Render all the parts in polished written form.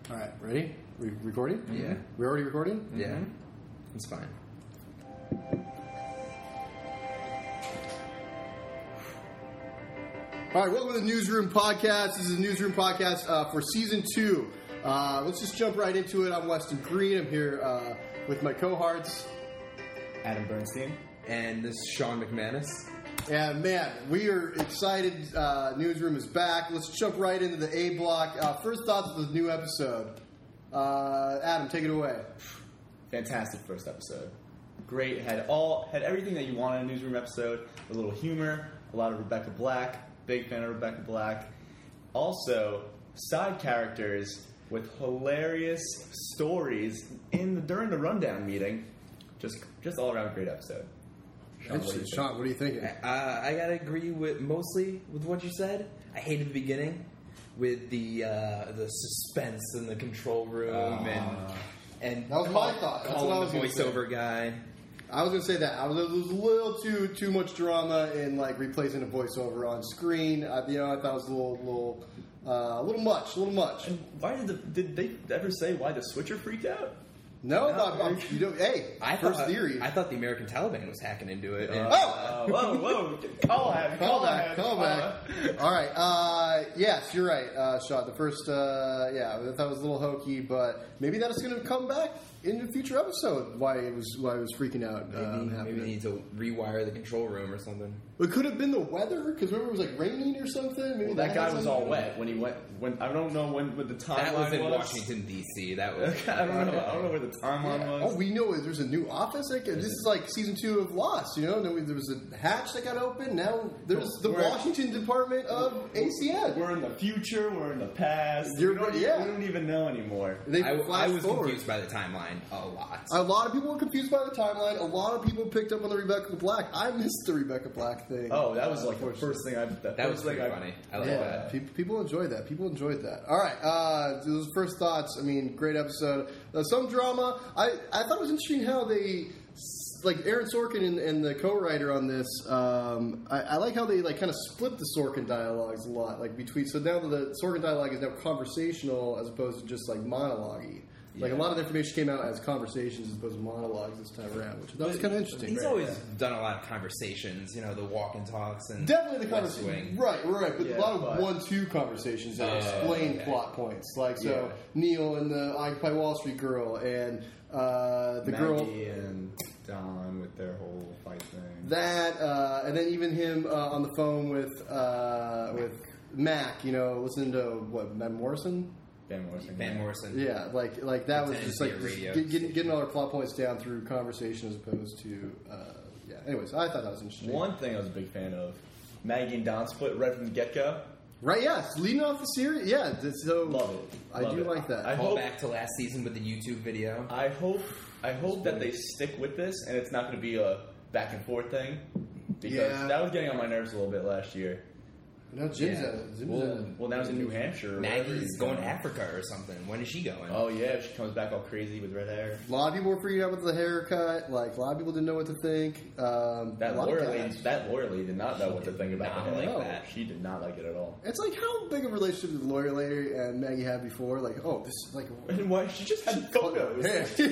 All right, ready? We recording? Yeah. We're already recording? Yeah. It's fine. All right, welcome to the Newsroom Podcast. This is the Newsroom Podcast for Season 2. Let's just jump right into it. I'm Weston Green. I'm here with my cohorts. Adam Bernstein. And this is Sean McManus. And man, we are excited. Newsroom is back. Let's jump right into the A block. First thoughts of the new episode. Adam, take it away. Fantastic first episode. Great. Had everything that you want in a Newsroom episode. A little humor. A lot of Rebecca Black. Big fan of Rebecca Black. Also, side characters with hilarious stories during the rundown meeting. Just all around great episode. Sean, what are you thinking? I gotta agree mostly with what you said. I hated the beginning with the suspense in the control room and that was my thought. That's what I was the gonna say. voiceover guy. I was going to say that. There was a little too much drama in like replacing a voiceover on screen. I thought it was a little much. And why did they ever say why the Switcher freaked out? No, hey, first theory. I thought the American Taliban was hacking into it. And, Whoa! Call back. All right. Yes, you're right, Sean. The first, I thought it was a little hokey, but maybe that's going to come back in a future episode. Why it was freaking out. maybe we need to rewire the control room or something. It could have been the weather because remember it was like raining or something. Maybe That guy was all wet when he went. I don't know when the timeline That was in Washington D.C. That was. I don't know where the timeline was. Oh, we know there's a new office. This is like season 2 of Lost. You know, there was a hatch that got opened. Now there's the Washington Department of ACN. We're in the future. We're in the past. We don't even know anymore. I was confused by the timeline a lot. A lot of people were confused by the timeline. A lot of people picked up on the Rebecca Black. I missed the Rebecca Black thing. Oh, that was like the first thing That was pretty funny. I like that. People enjoyed that. All right. Those first thoughts. I mean, great episode. Some drama. I thought it was interesting how they, like Aaron Sorkin and the co-writer on this. I like how they like kind of split the Sorkin dialogues a lot. Like between so now the Sorkin dialogue is now conversational as opposed to just like monologue-y. Like a lot of the information came out as conversations as opposed to monologues this time around, which was kind of interesting. He's always done a lot of conversations, the walk and talks and definitely the conversation. Right. But a lot of 1-2 conversations that explain plot points. Like Neil and the Occupy Wall Street girl and the Maggie girl and Don with their whole fight thing. That and then even him on the phone with Mac, listening to what Van Morrison. Yeah, like that was just like getting all our plot points down through conversation as opposed to Anyways, I thought that was interesting. One thing I was a big fan of, Maggie and Don split right from the get-go. Right, yes, leading off the series, yeah. So love it. I do like that. I hope back to last season with the YouTube video. I hope that they stick with this and it's not going to be a back and forth thing because that was getting on my nerves a little bit last year. No, Jim's well, now it's in New Hampshire. Maggie's going to Africa or something. When is she going? Oh, yeah. She comes back all crazy with red hair. A lot of people were freaking out with the haircut. Like, a lot of people didn't know what to think. That lawyer lady did not know what to think about the hair. That. She did not like it at all. It's like, how big of a relationship did the lawyer lady and Maggie had before? Like, oh, this is like... And why? She just had photos. She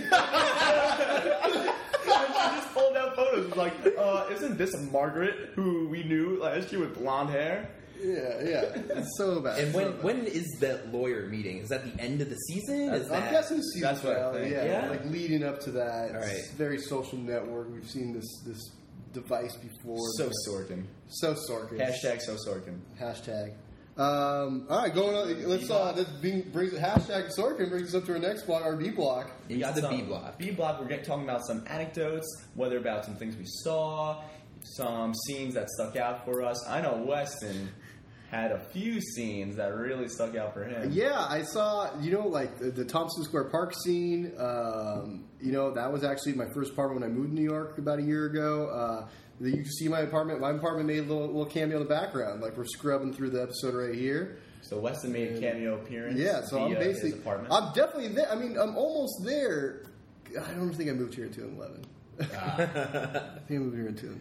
just pulled out photos. Like, isn't this Margaret, who we knew last year with blonde hair? Yeah. It's so bad. And when is that lawyer meeting? Is that the end of the season? I'm guessing season that's what I think. Yeah, like leading up to that. All right. It's very social network. We've seen this device before. So Sorkin. Hashtag so Sorkin. Hashtag. All right, going on. Let's brings hashtag Sorkin brings us up to our next block, our B block. You got the B block. B block. We're talking about some anecdotes, whether about some things we saw, some scenes that stuck out for us. I know Weston had a few scenes that really stuck out for him. Yeah, I saw, like the Thompson Square Park scene. That was actually my first apartment when I moved to New York about a year ago. You can see my apartment. My apartment made a little cameo in the background. Like, we're scrubbing through the episode right here. So Weston made a cameo appearance. Yeah, so I'm basically... his apartment. I'm definitely there. I mean, I'm almost there. I don't think I moved here in 2011. I think I moved here in 2012.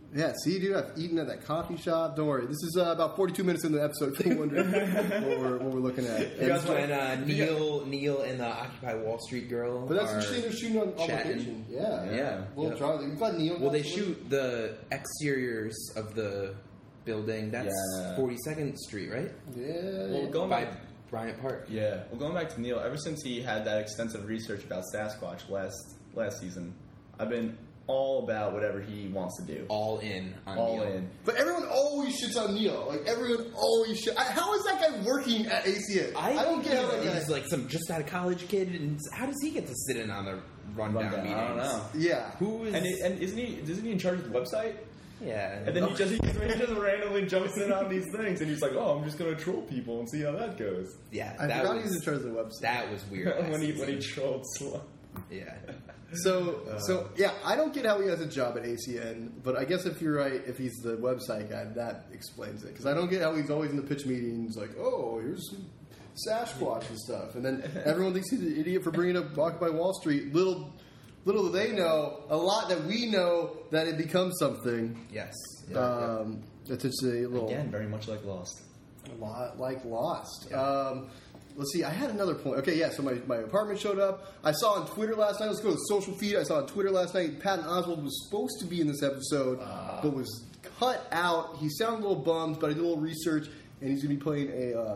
Yeah, see, dude, I've eaten at that coffee shop. Don't worry. This is about 42 minutes into the episode. If you're wondering what we're looking at. That's when Neil and the Occupy Wall Street girl. But that's are interesting. They're shooting on chatting. location. Yeah. Yeah. Well, Yeah. Charlie, we've got Neil. Well, they shoot the exteriors of the building. That's Yeah. 42nd Street, right? Yeah. Well, going By back, Bryant Park. yeah. Well, going back to Neil, ever since he had that extensive research about Sasquatch last season, I've been all about whatever he wants to do. All in on All Neil. in. But everyone always shits on Neil. Like, everyone always shits. How is that guy working at ACN? I don't get how that guy... He's like some just out of college kid, and how does he get to sit in on the rundown meetings? I don't know. Yeah. Who is? And isn't he in charge of the website? Yeah. And then he just randomly jumps in on these things, and he's like, "Oh, I'm just gonna troll people and see how that goes." Yeah. I forgot he was in charge of the website. That was weird. when he trolled Sloan. Yeah. So yeah, I don't get how he has a job at ACN, but I guess if you're right, if he's the website guy, that explains it. Because I don't get how he's always in the pitch meetings, like, oh, here's some Sasquatch and stuff, and then everyone thinks he's an idiot for bringing up Occupy Wall Street. Little do they know, a lot that we know, that it becomes something. Yes. It's just a little Again, very much like Lost. a lot like Lost. Yeah. Let's see. I had another point. Okay, yeah. So my apartment showed up. I saw on Twitter last night. Let's go to the social feed. I saw on Twitter last night. Patton Oswalt was supposed to be in this episode, but was cut out. He sounded a little bummed, but I did a little research, and he's going to be playing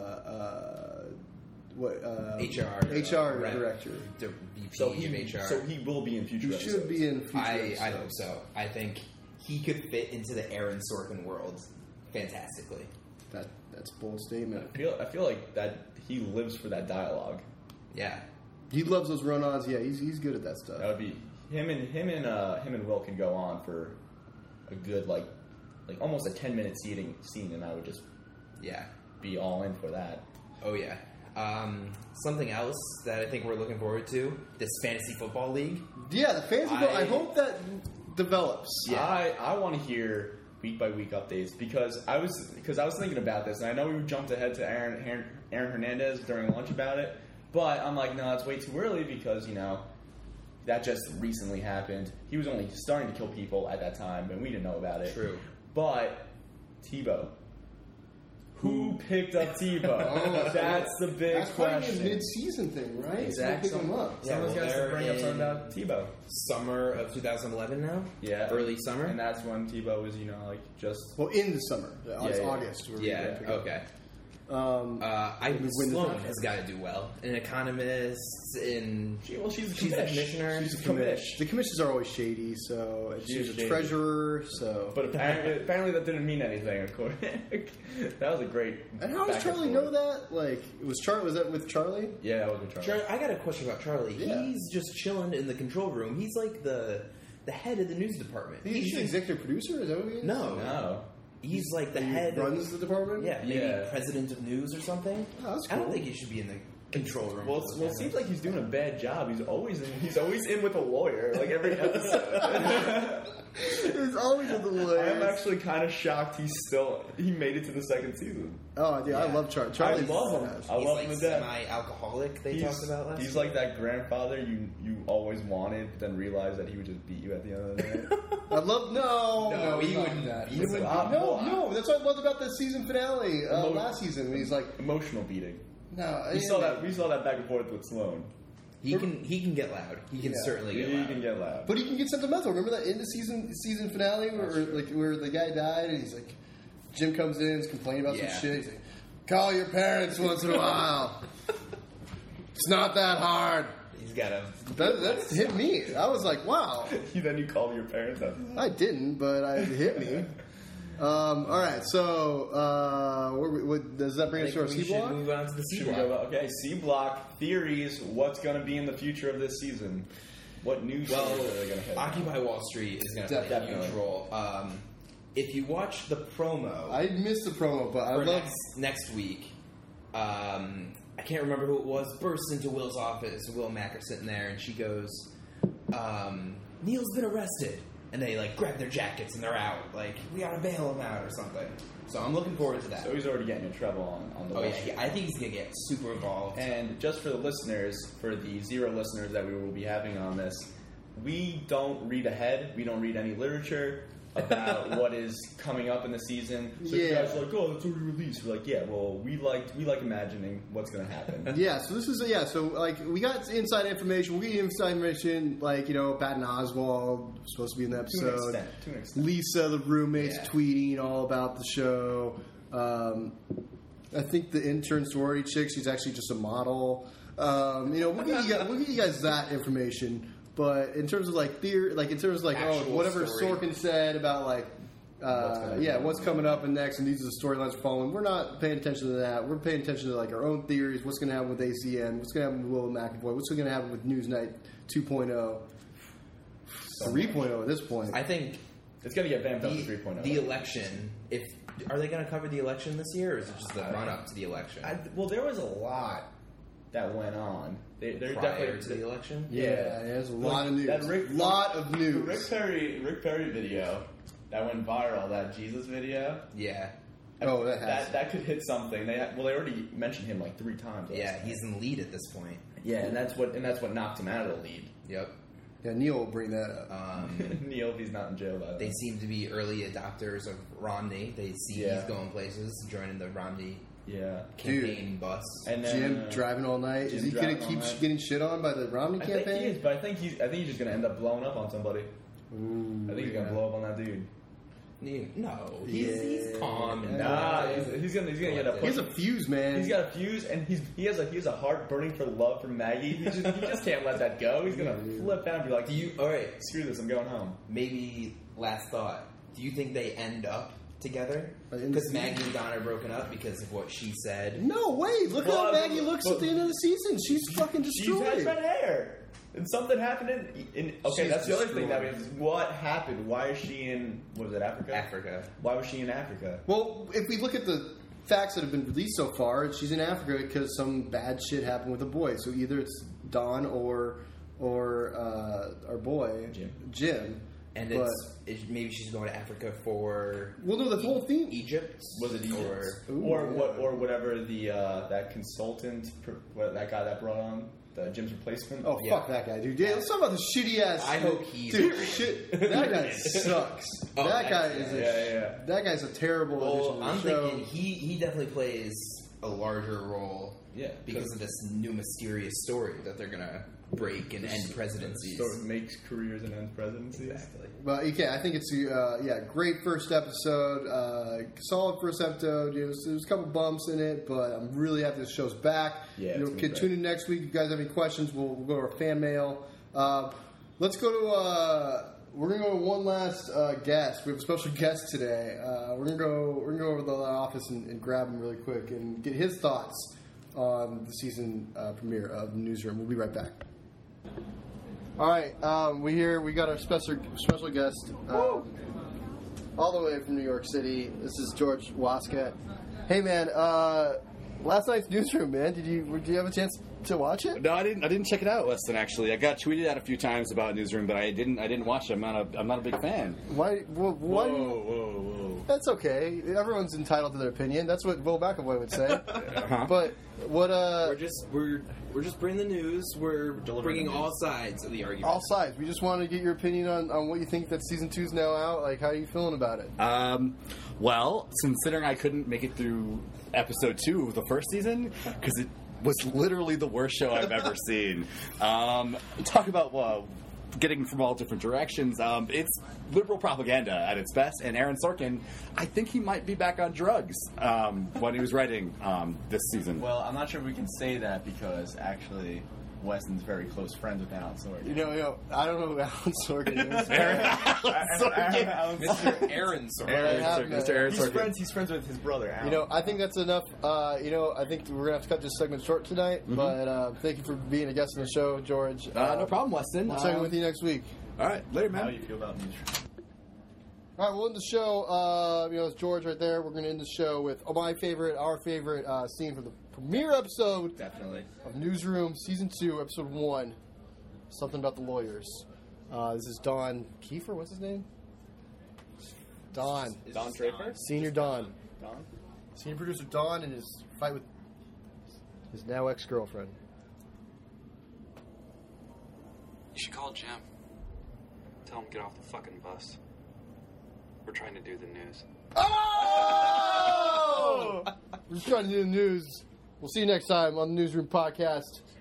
HR director. The VP So of HR. So he will be in future. He episodes. should be in future. I episodes. hope so. I think he could fit into the Aaron Sorkin world fantastically. That's a bold statement. I feel like that he lives for that dialogue. Yeah. He loves those run-ons. Yeah, he's good at that stuff. That would be him and Will can go on for a good like almost a 10-minute scene, and I would just be all in for that. Oh yeah. Something else that I think we're looking forward to: this fantasy football league. Yeah, the fantasy. I hope that develops. Yeah, I want to hear week by week updates because I was thinking about this, and I know we jumped ahead to Aaron Hernandez during lunch about it, but I'm like, no, it's way too early because that just recently happened. He was only starting to kill people at that time, and we didn't know about it. True. But Tebow. Who picked up Tebow? That's the big That's probably question. a mid-season thing, right? Exactly. So pick him up. Someone's got to bring up something about Tebow. Summer of 2011 now. Yeah. Early summer. And that's when Tebow was, just... Well, in the summer. It's yeah. August. Where we Yeah. pick up. Okay. When the Sloan draft has got to do well. An economist, she's a commissioner. She's a commish. The commissions are always shady, so she's a treasurer. So, But apparently that didn't mean anything. Of course, that was a great. and how does Charlie know that? Like, was that with Charlie? Yeah, that was with Charlie. I got a question about Charlie. Yeah. He's just chilling in the control room. He's like the head of the news department. He's the executive producer. Is that what he is? No. He's like the head. Runs the department. Yeah, maybe Yeah. president of news or something. Oh, that's I don't cool. think he should be in the control room. Well, it seems like he's doing a bad job. He's always in with a lawyer, like every episode. He's always with the lawyer. I'm actually kind of shocked he made it to the second season. Oh, dude, I Yeah. love Charlie. I Charlie's love him. badass. I he's love like him to death. semi-alcoholic. They talked about last. He's like that grandfather you always wanted, but then realized that he would just beat you at the end of the night. I love no, he not wouldn't. that. He He wouldn't. wouldn't. No. That's what I loved about the season finale last season. When he's like, Emotional beating. no, We saw that back and forth with Sloan. He can get loud. He can certainly get He loud. can get loud. But he can get sentimental. Remember that end of season finale where the guy died and he's like, Jim comes in, is complaining about some shit. He's like, call your parents once in a while. It's not that hard. He's got a. That hit me. I was like, wow. Then you call your parents up. I didn't, but it hit me. All right, so what does that bring us to our we C should block? move on to the C Should we block. go about, okay, C block theories. What's going to be in the future of this season? What news stories are they going to hit? Occupy Wall Street is going to play a Definitely. huge role. If you watch the promo, I missed the promo, but I for love. next week. I can't remember who it was. Bursts into Will's office. Will and Mac are sitting there, and she goes, "Neil's been arrested." And they like grab their jackets and they're out. Like, we gotta bail him out or something. So I'm looking forward to that. So he's already getting in trouble on the Oh Wall yeah, Street. I think he's gonna get super involved. And just for the listeners, for the 0 listeners that we will be having on this, we don't read ahead. We don't read any literature. about what is coming up in the season. So you guys are like, oh, it's already released. We're like, yeah, well, we like imagining what's going to happen. Yeah, so this is so like we got inside information. We get inside information like Patton Oswalt was supposed to be in the episode. To an extent. Lisa, the roommate's tweeting all about the show. I think the intern sorority chick, she's actually just a model. We'll give you guys that information. But in terms of theory, in terms of Actual whatever story. Sorkin said about what's coming up and next, and these are the storylines we're following. We're not paying attention to that. We're paying attention to our own theories. What's going to happen with ACN? What's going to happen with Will McAvoy? What's going to happen with Newsnight 2.0, 3.0 at this point? I think It's going to get vamped up to 3.0. the election. Are they going to cover the election this year, or is it just the run up to the election? Well, there was a lot that went on. They're Prior definitely to the election. Yeah, there's a lot of news. That lot of The news. Rick Perry video that went viral, that Jesus video. Yeah. Oh, that could hit something. They already mentioned him 3 times. Yeah, he's in the lead at this point. Yeah, and that's what knocked him out of the lead. Yep. Yeah, Neil will bring that up. Neil, if he's not in jail by They then. seem to be early adopters of Romney. They see he's going places, joining the Romney campaign bus. And then, Jim driving all night. Is he going to keep getting shit on by the Romney I campaign? think he is, but I think he's just going to end up blowing up on somebody. Ooh, I think he's going to blow up on that dude. No, he's calm. And Nah, he's gonna get a. He has a fuse, man. He's got a fuse, and he has a heart burning for love for Maggie. He just can't let that go. He's gonna flip out and be like, All right, screw this, I'm going home. maybe last thought. Do you think they end up together? In the Because season? Maggie and Don are broken up because of what she said. No, wait. Look Well, how Maggie looks at the end of the season. She's fucking She destroyed. has red hair. And something happened in okay, She's that's the other thing that destroyed. means. What happened? Why is she in, what was it, Africa? Africa. Why was she in Africa? Well, if we look at the facts that have been released so far, she's in Africa because some bad shit happened with a boy. So either it's Don or our boy Jim. And But- maybe she's going to Africa for Well, no, the whole theme. Egypt. Was it Egypt? Or Or whatever the that consultant, that guy that brought on Jim's replacement? Oh, Yeah. fuck that guy, dude. Yeah, let's talk about the shitty ass. I hope he's dude. great. Shit, that guy sucks. Oh, that guy that's- is. yeah. That guy's a terrible addition Well, to the I'm show. thinking he definitely plays a larger role. Yeah, Because of this new mysterious story that they're gonna break and end presidencies. So it makes careers and ends presidencies. Exactly. But okay, I think it's great first episode, solid first episode. There's a couple bumps in it, but I'm really happy this show's back. Yeah, it's gonna be great. tune in next week. If you guys have any questions, we'll go to our fan mail. Let's go to. We're gonna go to one last guest. We have a special guest today. We're gonna go over to the office and grab him really quick and get his thoughts on the season premiere of Newsroom. We'll be right back. All right, we got our special guest all the way from New York City. This is George Waskat. Hey man, last night's Newsroom, man. Did you have a chance to watch it? No, I didn't check it out, Weston. Actually, I got tweeted out a few times about Newsroom, but I didn't watch it. I'm not a big fan. Why? Well, why? Whoa. That's okay. Everyone's entitled to their opinion. That's what Will McAvoy would say. Uh-huh. But what? We're just bringing the news. We're bringing news. all sides of the argument. All sides. We just wanted to get your opinion on what you think that season 2's now out. Like, how are you feeling about it? Well, considering I couldn't make it through episode 2 of the first season because it was literally the worst show I've ever seen. Talk about getting from all different directions. It's liberal propaganda at its best, and Aaron Sorkin, I think he might be back on drugs when he was writing this season. Well, I'm not sure we can say that because actually Weston's very close friends with Alan Sorkin. You know, I don't know who Alan Sorkin is. Mr. Aaron Sorkin. Mr. Aaron Sorkin. He's friends with his brother, Alan. You know, I think that's enough. I think we're gonna have to cut this segment short tonight. But thank you for being a guest on the show, George. No problem, Weston. We'll check in with you next week. All right, later, how do man. you feel about Newsroom? All right, we'll end the show. It's George right there. We're going to end the show with our favorite scene from the premiere episode Definitely. of Newsroom, Season 2, Episode 1. Something about the lawyers. This is Don Kiefer. What's his name? Don. Don Draper? Senior Don. Don? Senior producer Don and his fight with his now ex-girlfriend. You should call Jim. Tell him to get off the fucking bus. We're trying to do the news. Oh! We're just trying to do the news. We'll see you next time on the Newsroom Podcast.